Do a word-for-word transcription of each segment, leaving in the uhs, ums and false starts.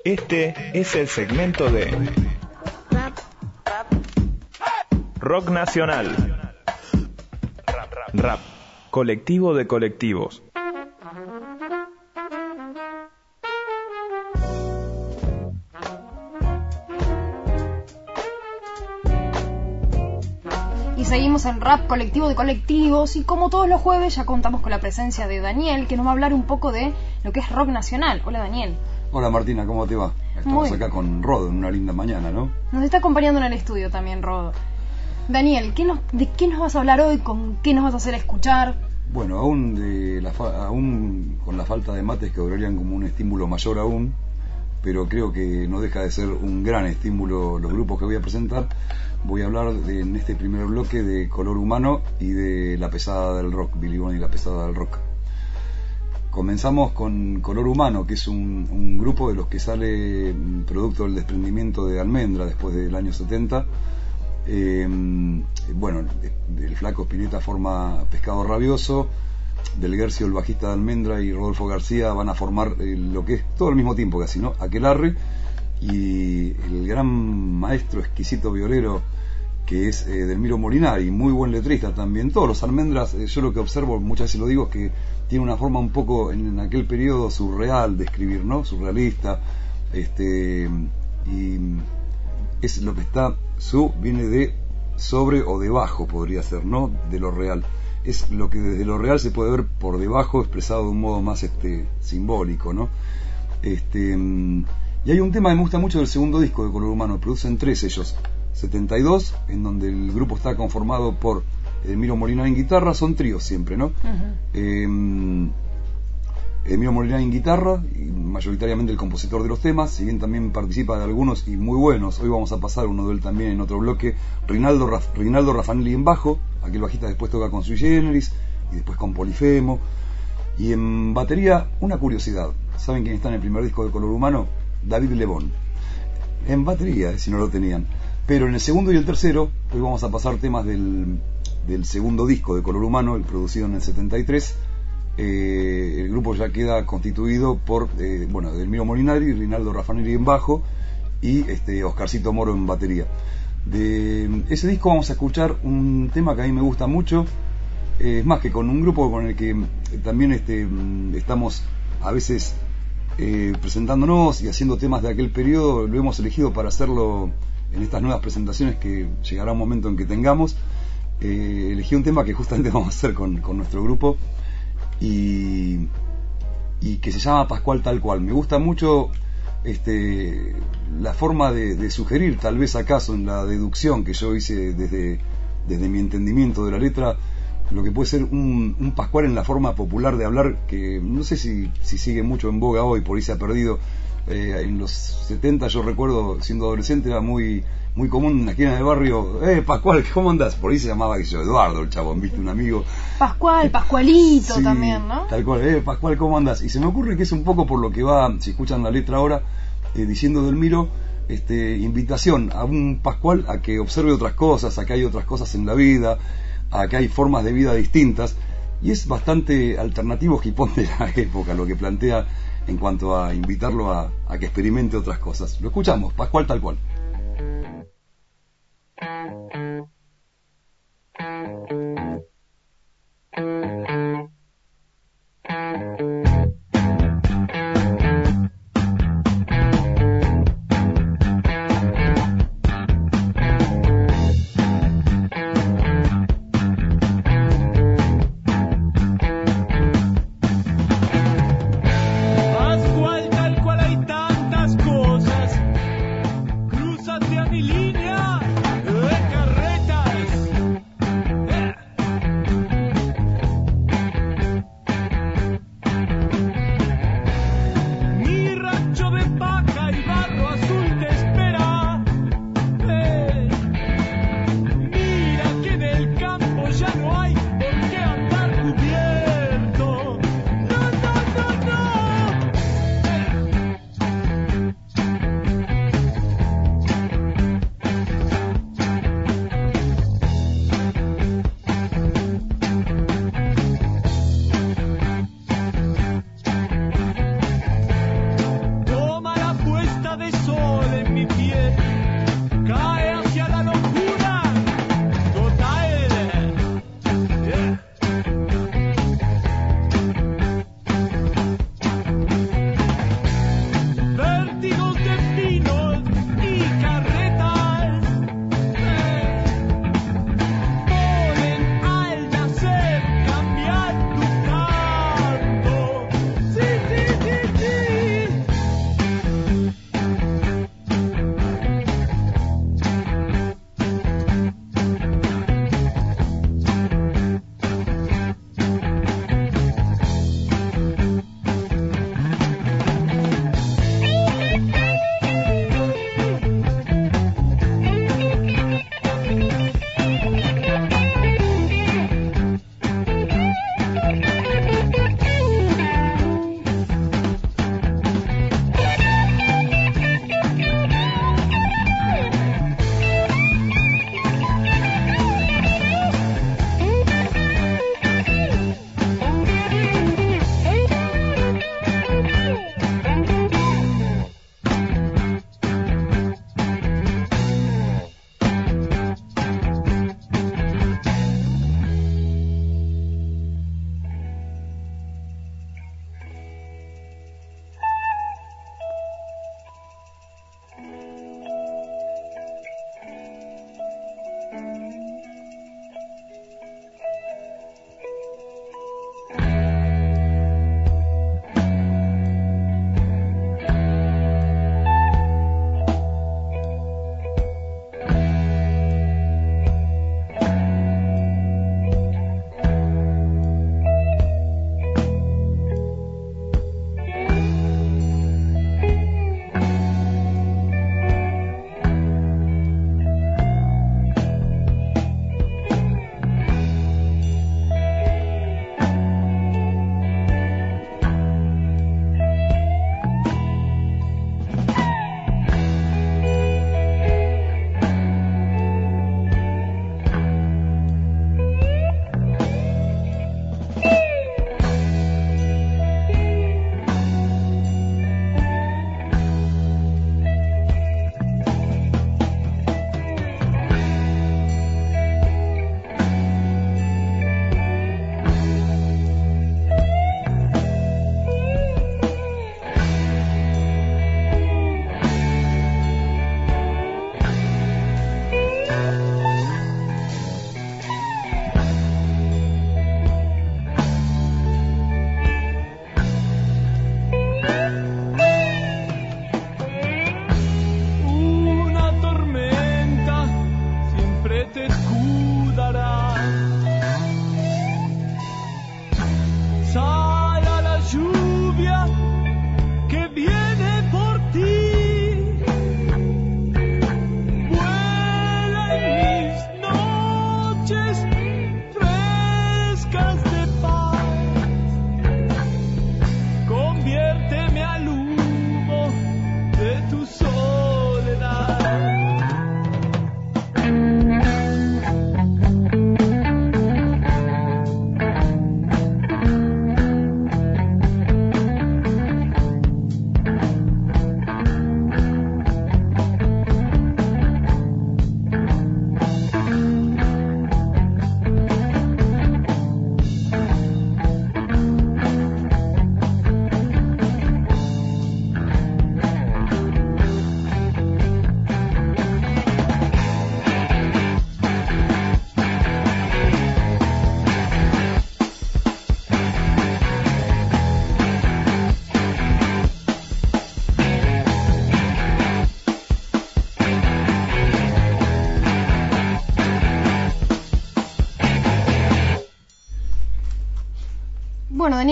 Este es el segmento de Rock Nacional. Rap, colectivo de colectivos. Y seguimos en Rap, colectivo de colectivos, y como todos los jueves ya contamos con la presencia de Daniel, que nos va a hablar un poco de lo que es rock nacional. Hola, Daniel. Hola, Martina, ¿cómo te va? Estamos Muy. acá con Rodo en una linda mañana, ¿no? Nos está acompañando en el estudio también, Rodo. Daniel, ¿qué nos, ¿de qué nos vas a hablar hoy? ¿Con qué nos vas a hacer escuchar? Bueno, aún, de la fa- aún con la falta de mates que durarían como un estímulo mayor aún, pero creo que no deja de ser un gran estímulo los grupos que voy a presentar. Voy a hablar de, en este primer bloque de Color Humano y de La Pesada del Rock, Billy Bonnie y La Pesada del Rock. Comenzamos con Color Humano, que es un, un grupo de los que sale producto del desprendimiento de Almendra después del año setenta. Eh, bueno, el flaco Spinetta forma Pescado Rabioso, Del Guercio, el bajista de Almendra, y Rodolfo García van a formar eh, lo que es todo al mismo tiempo casi, ¿no? Aquelarre, y el gran maestro exquisito violero que es eh, Delmiro Molinari, muy buen letrista también. Todos los Almendras, eh, yo lo que observo, muchas veces lo digo, es que tiene una forma un poco en, en aquel periodo surreal de escribir, ¿no? Surrealista, este, y es lo que está, su viene de sobre o debajo, podría ser, ¿no? De lo real. Es lo que desde lo real se puede ver por debajo, expresado de un modo más este simbólico, ¿no? Este, y hay un tema que me gusta mucho del segundo disco de Color Humano, producen tres ellos, setenta y dos, en donde el grupo está conformado por Delmiro Molinari en guitarra, son tríos siempre, ¿no? Uh-huh. eh, Delmiro Molinari en guitarra, y mayoritariamente el compositor de los temas, si bien también participa de algunos y muy buenos. Hoy vamos a pasar uno de él también en otro bloque. Rinaldo, Raf, Rinaldo Raffanelli en bajo, aquel bajista después toca con Sui Generis y después con Polifemo. Y en batería, una curiosidad, ¿saben quién está en el primer disco de Color Humano? David Lebón, en batería, si no lo tenían. Pero en el segundo y el tercero, hoy vamos a pasar temas del, del segundo disco de Color Humano, el producido en el setenta y tres. Eh, el grupo ya queda constituido por eh, bueno, Delmiro Molinari, Rinaldo Raffanelli en bajo y este, Oscarcito Moro en batería. De ese disco vamos a escuchar un tema que a mí me gusta mucho, eh, es más, que con un grupo con el que también este, estamos a veces eh, presentándonos y haciendo temas de aquel periodo. Lo hemos elegido para hacerlo en estas nuevas presentaciones que llegará un momento en que tengamos. Eh, elegí un tema que justamente vamos a hacer con, con nuestro grupo y, y que se llama Pascual Tal Cual. Me gusta mucho este, la forma de, de sugerir, tal vez acaso en la deducción que yo hice desde, desde mi entendimiento de la letra, lo que puede ser un, un Pascual en la forma popular de hablar, que no sé si, si sigue mucho en boga hoy, por ahí se ha perdido. Eh, en los setenta, yo recuerdo, siendo adolescente, era muy muy común en la esquina del barrio: eh, Pascual, ¿cómo andás? Por ahí se llamaba yo, Eduardo, el chabón, viste, un amigo. Pascual, Pascualito, sí, también, ¿no? Tal cual, eh, Pascual, ¿cómo andás? Y se me ocurre que es un poco por lo que va, si escuchan la letra ahora, eh, diciendo Delmiro, este, invitación a un Pascual a que observe otras cosas, a que hay otras cosas en la vida, a que hay formas de vida distintas, y es bastante alternativo, hipón de la época, lo que plantea en cuanto a invitarlo a, a que experimente otras cosas. Lo escuchamos, Pascual Tal Cual. Pascual, tal cual hay tantas cosas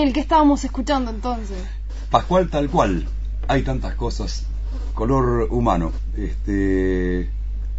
Daniel, ¿qué estábamos escuchando entonces? Pascual Tal Cual. Hay tantas cosas. Color Humano. Este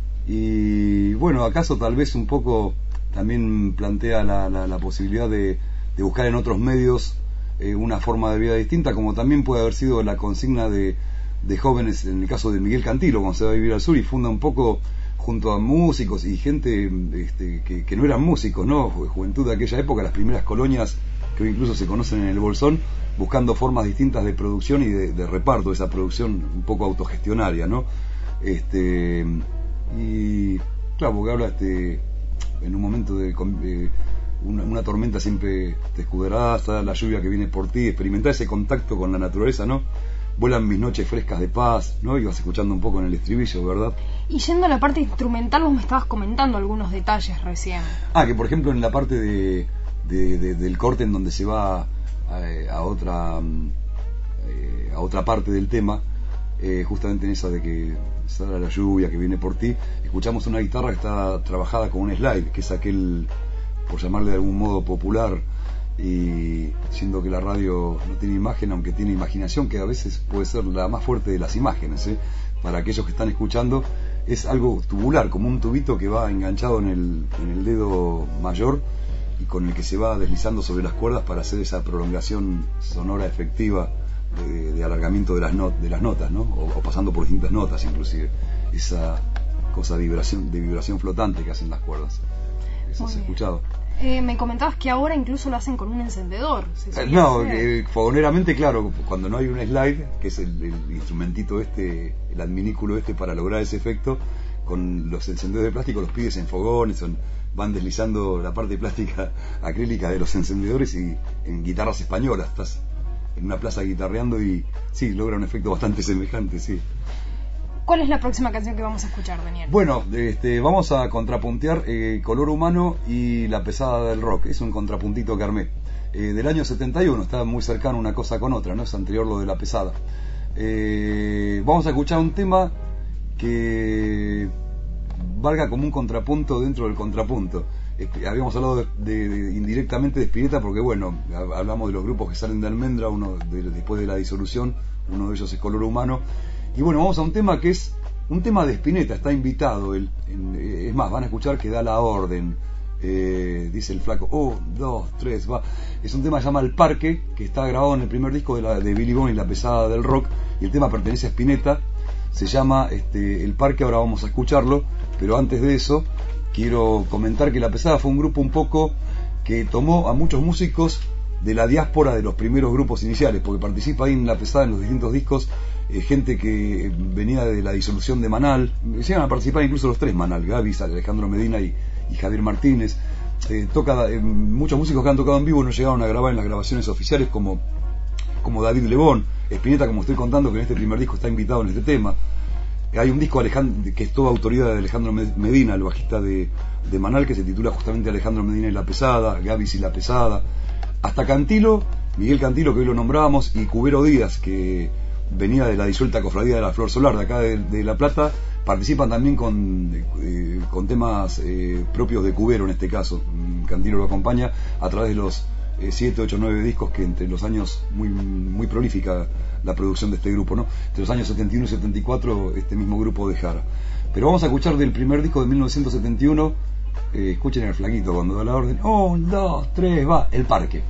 y bueno, acaso tal vez un poco también plantea la, la, la posibilidad de, de buscar en otros medios eh, una forma de vida distinta, como también puede haber sido la consigna de, de jóvenes, en el caso de Miguel Cantilo, cuando se va a vivir al sur y funda un poco junto a músicos y gente este, que, que no eran músicos, ¿no? Juventud de aquella época, las primeras colonias que hoy incluso se conocen en el Bolsón, buscando formas distintas de producción y de, de reparto de esa producción un poco autogestionaria, ¿no? Este y claro, porque habla este en un momento de eh, una, una tormenta siempre te escudarás, la lluvia que viene por ti, experimentar ese contacto con la naturaleza, ¿no? Vuelan mis noches frescas de paz, ¿no? Y vas escuchando un poco en el estribillo, ¿verdad? Y yendo a la parte instrumental, vos me estabas comentando algunos detalles recién. Ah, que por ejemplo en la parte de, de, de del corte en donde se va a, a otra a otra parte del tema, eh, justamente en esa de que sale la lluvia que viene por ti, escuchamos una guitarra que está trabajada con un slide, que es aquel, por llamarle de algún modo, popular, y siendo que la radio no tiene imagen, aunque tiene imaginación, que a veces puede ser la más fuerte de las imágenes, ¿eh? Para aquellos que están escuchando, es algo tubular, como un tubito que va enganchado en el, en el dedo mayor y con el que se va deslizando sobre las cuerdas para hacer esa prolongación sonora efectiva de, de alargamiento de las, not, de las notas, ¿no? O, o pasando por distintas notas, inclusive esa cosa de vibración, de vibración flotante que hacen las cuerdas. ¿Eso has escuchado? Eh, me comentabas que ahora incluso lo hacen con un encendedor. Eh, no, eh, fogoneramente, claro, cuando no hay un slide, que es el, el instrumentito este, el adminículo este para lograr ese efecto, con los encendedores de plástico los pibes en fogones, son, van deslizando la parte plástica acrílica de los encendedores y en guitarras españolas, estás en una plaza guitarreando y sí, logra un efecto bastante semejante, sí. ¿Cuál es la próxima canción que vamos a escuchar, Daniel? Bueno, este, vamos a contrapuntear eh, Color Humano y La Pesada del Rock. Es un contrapuntito que armé. Eh, del año setenta y uno, está muy cercano una cosa con otra, ¿no? Es anterior lo de La Pesada. Eh, vamos a escuchar un tema que valga como un contrapunto dentro del contrapunto. Este, habíamos hablado de, de, de, indirectamente de Spinetta porque, bueno, hablamos de los grupos que salen de Almendra, uno de, después de la disolución, uno de ellos es Color Humano. Y bueno, vamos a un tema que es un tema de Spinetta, está invitado él, en, es más, van a escuchar que da la orden, eh, dice el flaco, oh, dos, tres, va. Es un tema que se llama El Parque, que está grabado en el primer disco de, la, de Billy Bone y La Pesada del Rock, y el tema pertenece a Spinetta, se llama este, El Parque, ahora vamos a escucharlo, pero antes de eso quiero comentar que La Pesada fue un grupo un poco que tomó a muchos músicos de la diáspora de los primeros grupos iniciales, porque participa ahí en La Pesada en los distintos discos eh, gente que venía de la disolución de Manal, llegan a participar incluso los tres Manal, Gaby, Alejandro Medina y, y Javier Martínez. Eh, toca, eh, muchos músicos que han tocado en vivo no llegaron a grabar en las grabaciones oficiales, como, como David Lebón, Spinetta, como estoy contando, que en este primer disco está invitado en este tema. Hay un disco Alejandro, que es toda autoridad de Alejandro Medina, el bajista de, de Manal, que se titula justamente Alejandro Medina y La Pesada, Gaby y La Pesada. Hasta Cantilo, Miguel Cantilo, que hoy lo nombrábamos, y Cubero Díaz, que venía de la disuelta Cofradía de la Flor Solar de acá de, de La Plata, participan también con, eh, con temas eh, propios de Cubero en este caso. Cantilo lo acompaña a través de los siete, ocho, nueve discos que entre los años, muy muy prolífica la producción de este grupo, ¿no? Entre los años setenta y uno y setenta y cuatro este mismo grupo dejara. Pero vamos a escuchar del primer disco de mil novecientos setenta y uno, eh, escuchen el flaquito cuando da la orden, un, dos, tres, va, El Parque.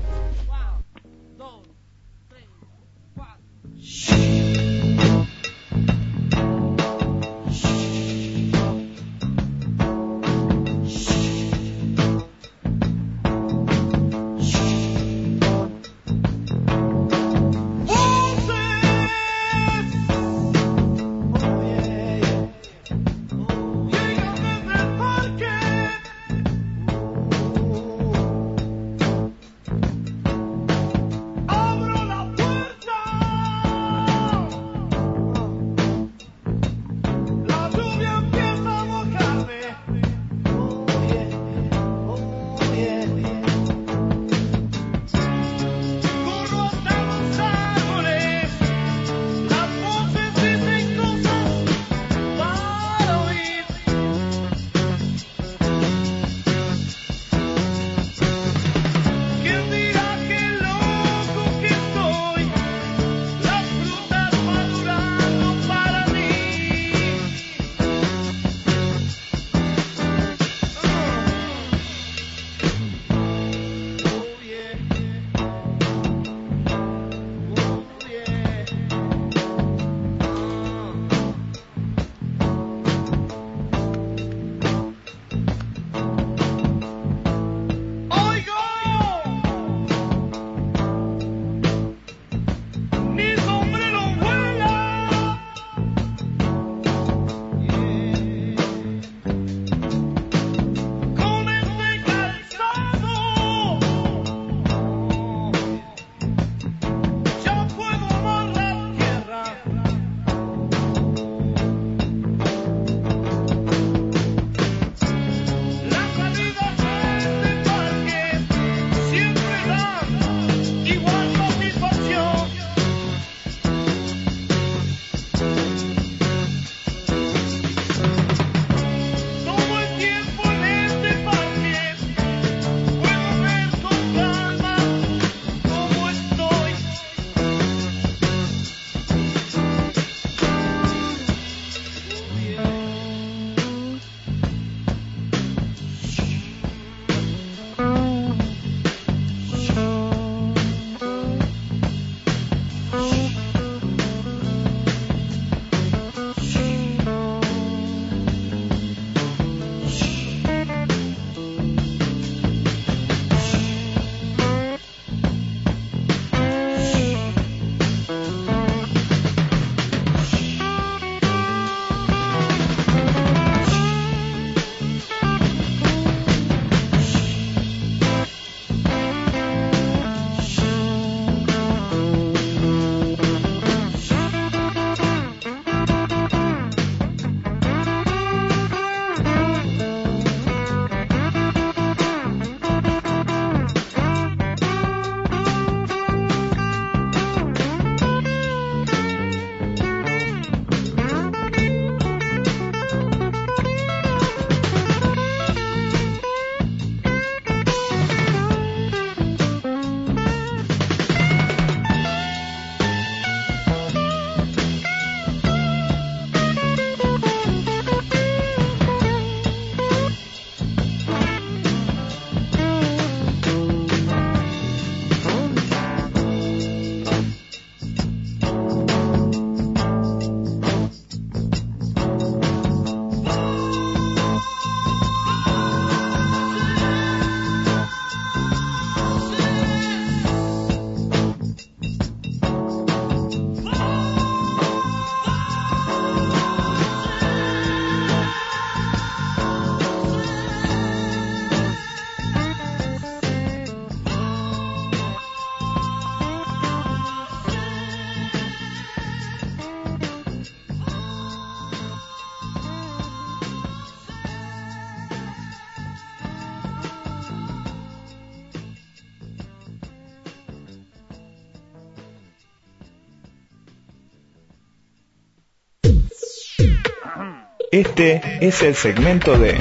Este es el segmento de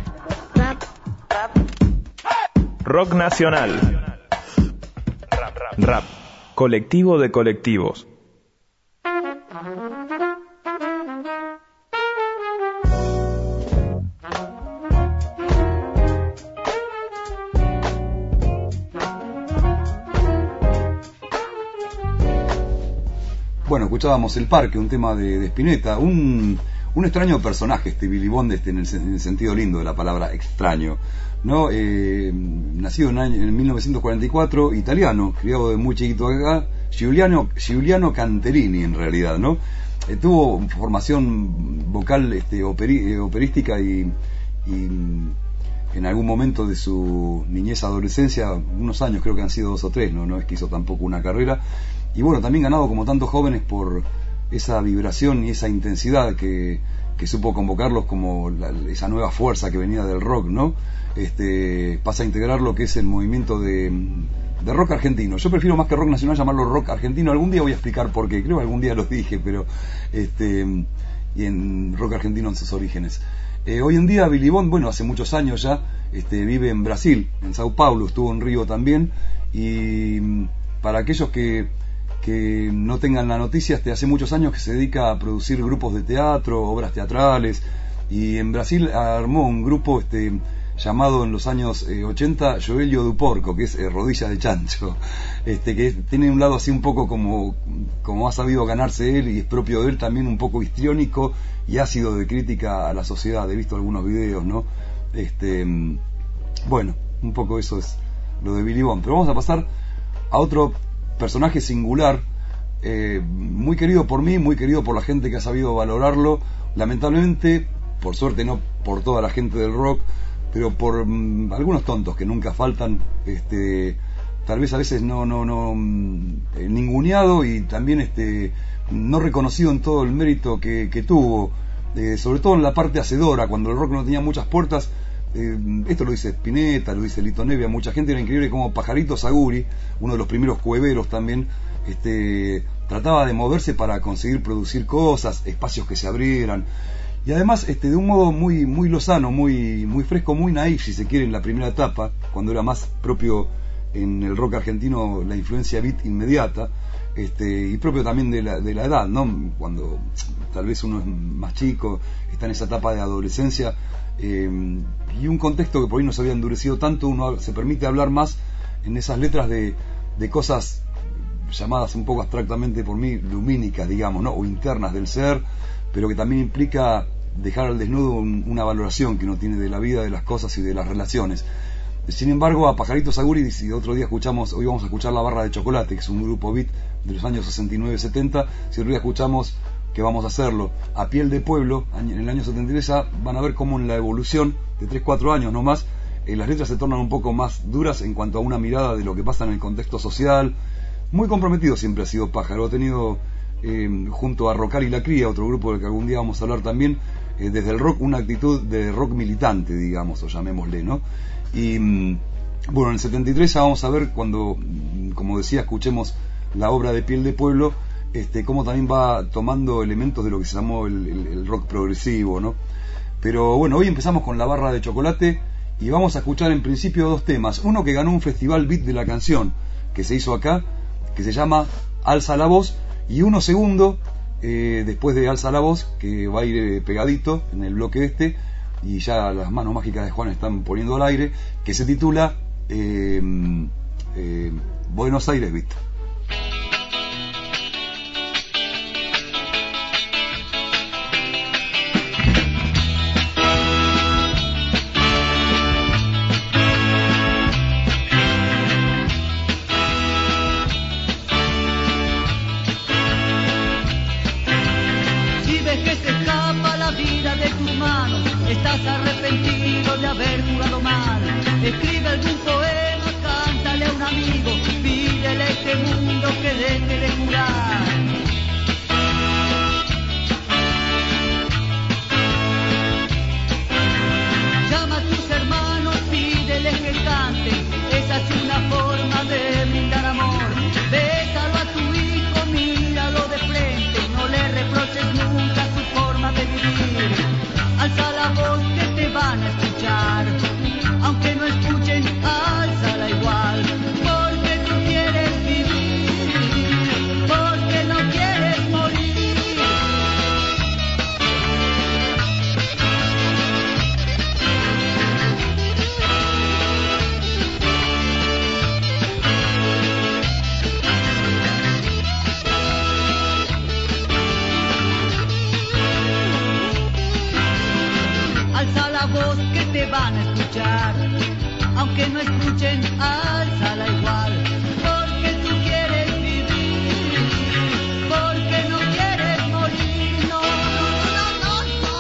Rock Nacional. Rap, colectivo de colectivos. Bueno, escuchábamos El Parque, un tema de, de Spinetta, un, un extraño personaje, este Billy Bond, este, en, el, en el sentido lindo de la palabra extraño, ¿no? Eh, nacido en, en mil novecientos cuarenta y cuatro, italiano, criado de muy chiquito acá, Giuliano, Giuliano Canterini en realidad, ¿no? Eh, tuvo formación vocal este, operi, eh, operística y, y en algún momento de su niñez adolescencia, unos años, creo que han sido dos o tres, no, no es que hizo tampoco una carrera. Y bueno, también ganado como tantos jóvenes por esa vibración y esa intensidad que, que supo convocarlos como la, esa nueva fuerza que venía del rock, ¿no? Este, pasa a integrar lo que es el movimiento de, de rock argentino. Yo prefiero más que rock nacional llamarlo rock argentino. Algún día voy a explicar por qué, creo que algún día lo dije, pero este, y en rock argentino en sus orígenes. Eh, hoy en día Billy Bond, bueno, hace muchos años ya, este, vive en Brasil, en Sao Paulo, estuvo en Río también, y para aquellos que que no tengan la noticia, este, hace muchos años que se dedica a producir grupos de teatro, obras teatrales, y en Brasil armó un grupo este, llamado en los años eh, ochenta Joelho do Porco, que es eh, rodilla de chancho, este, que tiene un lado así un poco como, como ha sabido ganarse él, y es propio de él también un poco histriónico y ácido de crítica a la sociedad. He visto algunos videos, ¿no? Este, bueno, un poco eso es lo de Billy Bond, pero vamos a pasar a otro personaje singular, eh, muy querido por mí, muy querido por la gente que ha sabido valorarlo, lamentablemente, por suerte no por toda la gente del rock, pero por um, algunos tontos que nunca faltan, este, tal vez a veces no, no, no eh, ninguneado y también este, no reconocido en todo el mérito que, que tuvo, eh, sobre todo en la parte hacedora, cuando el rock no tenía muchas puertas. Eh, esto lo dice Spinetta, lo dice Lito Nevia, mucha gente. Era increíble como Pajarito Saguri, uno de los primeros cueveros también, este, trataba de moverse para conseguir producir cosas, espacios que se abrieran, y además este, de un modo muy muy lozano, muy muy fresco, muy naif, si se quiere, en la primera etapa, cuando era más propio en el rock argentino la influencia beat inmediata, este, y propio también de la, de la edad, ¿no? Cuando tal vez uno es más chico, está en esa etapa de adolescencia, Eh, y un contexto que por ahí no se había endurecido tanto, uno se permite hablar más en esas letras de, de cosas llamadas un poco abstractamente por mí lumínicas, digamos, ¿no? O internas del ser, pero que también implica dejar al desnudo un, una valoración que uno tiene de la vida, de las cosas y de las relaciones. Sin embargo, a Pajarito Saguri, si otro día escuchamos, hoy vamos a escuchar La Barra de Chocolate, que es un grupo beat de los años sesenta y nueve setenta, si otro día escuchamos, que vamos a hacerlo, A Piel de Pueblo, en el año setenta y tres, ya van a ver cómo en la evolución de tres cuatro años no más, eh, las letras se tornan un poco más duras en cuanto a una mirada de lo que pasa en el contexto social. Muy comprometido siempre ha sido Pájaro, ha tenido eh, junto a Rocar y la Cría, otro grupo del que algún día vamos a hablar también, eh, desde el rock una actitud de rock militante, digamos, o llamémosle, ¿no? Y bueno, en el setenta y tres ya vamos a ver, cuando, como decía, escuchemos la obra de Piel de Pueblo, Este, cómo también va tomando elementos de lo que se llamó el, el, el rock progresivo, ¿no? Pero bueno, hoy empezamos con La Barra de Chocolate y vamos a escuchar en principio dos temas. Uno que ganó un festival beat de la canción que se hizo acá, que se llama Alza la Voz, y uno segundo, eh, después de Alza la Voz, que va a ir pegadito en el bloque este, y ya las manos mágicas de Juan están poniendo al aire, que se titula eh, eh, Buenos Aires Beat. Estás arrepentido de haber jugado mal. Escribe algún poema, cántale a un amigo, pídele a este mundo que deje de jurar. Llama a tus hermanos, pídeles que canten, esa es una forma de brindar amor. Bésalo a tu hijo, míralo de frente, no le reproches nunca su forma de vivir. van a escuchar, aunque no escuchen, álzala igual, porque tú quieres vivir, porque no quieres morir, no, no, no, no.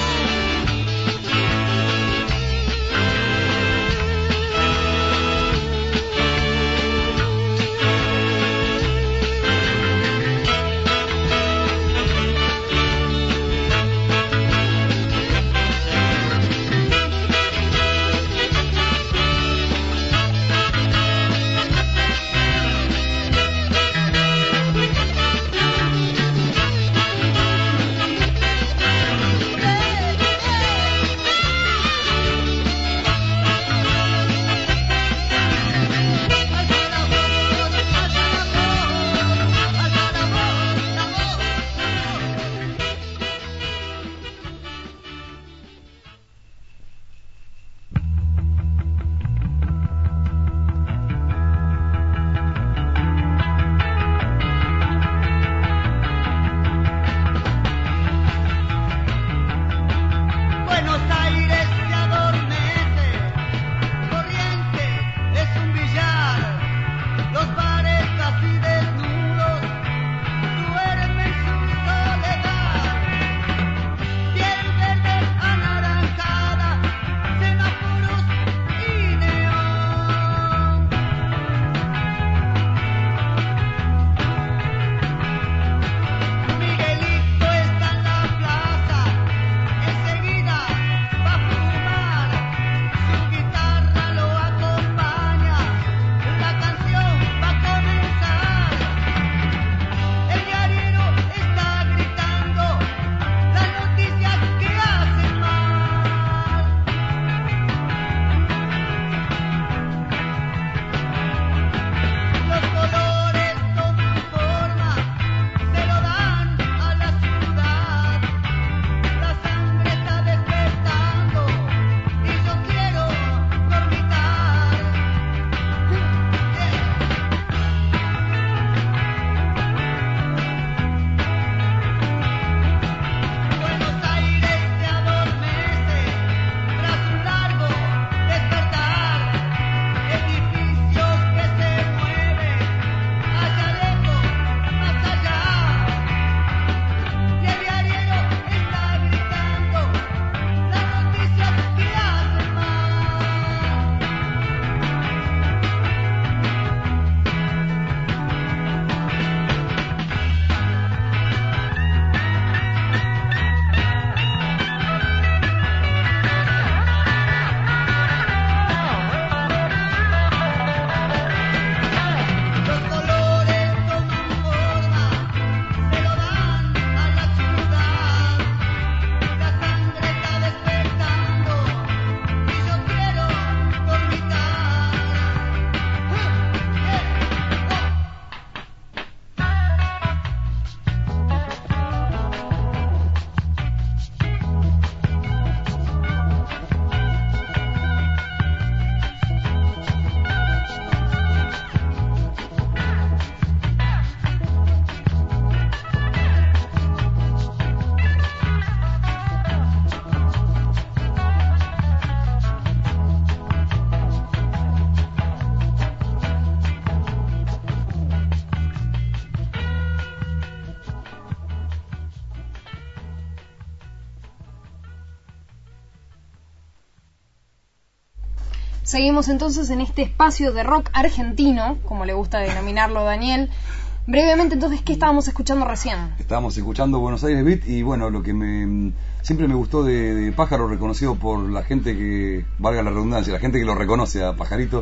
Seguimos entonces en este espacio de rock argentino, como le gusta denominarlo Daniel. Brevemente, entonces, ¿qué estábamos escuchando recién? Estábamos escuchando Buenos Aires Beat y bueno, lo que me siempre me gustó de, de Pájaro, reconocido por la gente que, valga la redundancia, la gente que lo reconoce a Pajarito,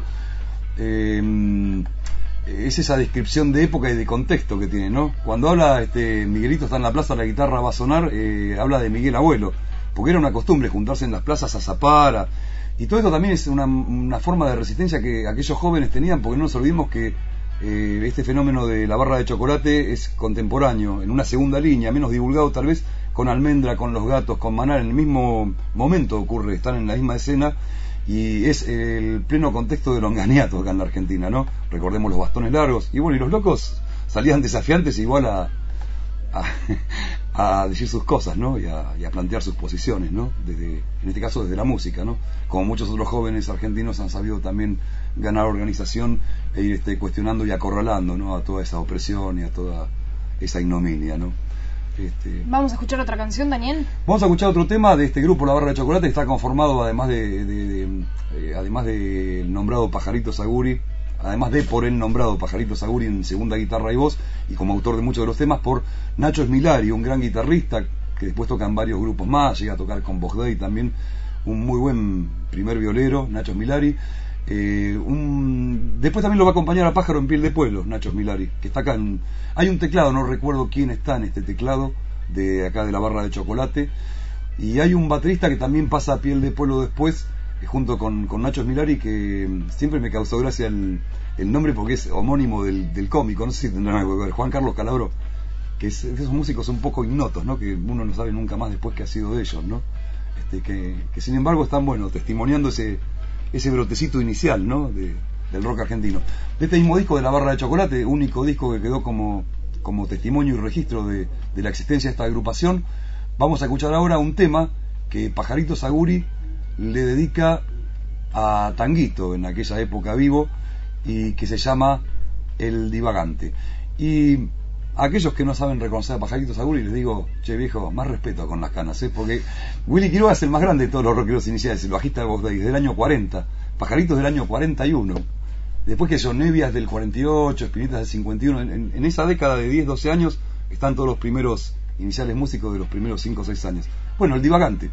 eh, es esa descripción de época y de contexto que tiene, ¿no? Cuando habla, este, Miguelito está en la plaza, la guitarra va a sonar, eh, habla de Miguel Abuelo, porque era una costumbre juntarse en las plazas a zapar, a, y todo esto también es una, una forma de resistencia que aquellos jóvenes tenían, porque no nos olvidemos que eh, este fenómeno de la barra de chocolate es contemporáneo, en una segunda línea, menos divulgado tal vez, con Almendra, con Los Gatos, con Manal, en el mismo momento ocurre, están en la misma escena, y es el pleno contexto de Longaniato acá en la Argentina, ¿no? Recordemos los bastones largos, y bueno, y los locos salían desafiantes igual a, a, a decir sus cosas, ¿no? Y a, y a plantear sus posiciones, ¿no? Desde, en este caso desde la música, ¿no? Como muchos otros jóvenes argentinos han sabido también ganar organización e ir este, cuestionando y acorralando, ¿no? A toda esa opresión y a toda esa ignominia, ¿no? Este... Vamos a escuchar otra canción, Daniel. Vamos a escuchar otro tema de este grupo La Barra de Chocolate, que está conformado además de, de, de, de eh, además del nombrado Pajarito Saguri, además de por el nombrado Pajarito Saguri en segunda guitarra y voz, y como autor de muchos de los temas, por Nacho Smilari, un gran guitarrista que después toca en varios grupos más, llega a tocar con Vox Day también, un muy buen primer violero, Nacho Smilari. Eh, un... Después también lo va a acompañar a Pájaro en Piel de Pueblo, Nacho Smilari, que está acá en... Hay un teclado, no recuerdo quién está en este teclado, de acá de La Barra de Chocolate, y hay un baterista que también pasa a Piel de Pueblo después, junto con, con Nacho Smilari, que siempre me causó gracia el, el nombre porque es homónimo del, del cómico, no sé si tendrán algo que ver, Juan Carlos Calabró, que es de esos músicos un poco ignotos, ¿no? Que uno no sabe nunca más después qué ha sido de ellos, ¿no? Este, que, que sin embargo están, bueno, testimoniando ese, ese brotecito inicial, ¿no? De, del rock argentino. De este mismo disco de La Barra de Chocolate, único disco que quedó como, como testimonio y registro de, de la existencia de esta agrupación, vamos a escuchar ahora un tema que Pajarito Saguri le dedica a Tanguito, en aquella época vivo, y que se llama El Divagante. Y a aquellos que no saben reconocer a Pajarito Saguri les digo, che viejo, más respeto con las canas, ¿eh? Porque Willy Quiroga es el más grande de todos los rockeros iniciales, el bajista de Vox Day, del año cuarenta, Pajarito es del año cuarenta y uno, después que son Nevias del cuarenta y ocho, Espinitas del cincuenta y uno, en, en esa década de diez, doce años están todos los primeros iniciales músicos de los primeros cinco o seis años. Bueno, El Divagante.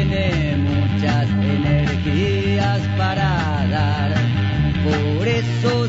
Para dar, por eso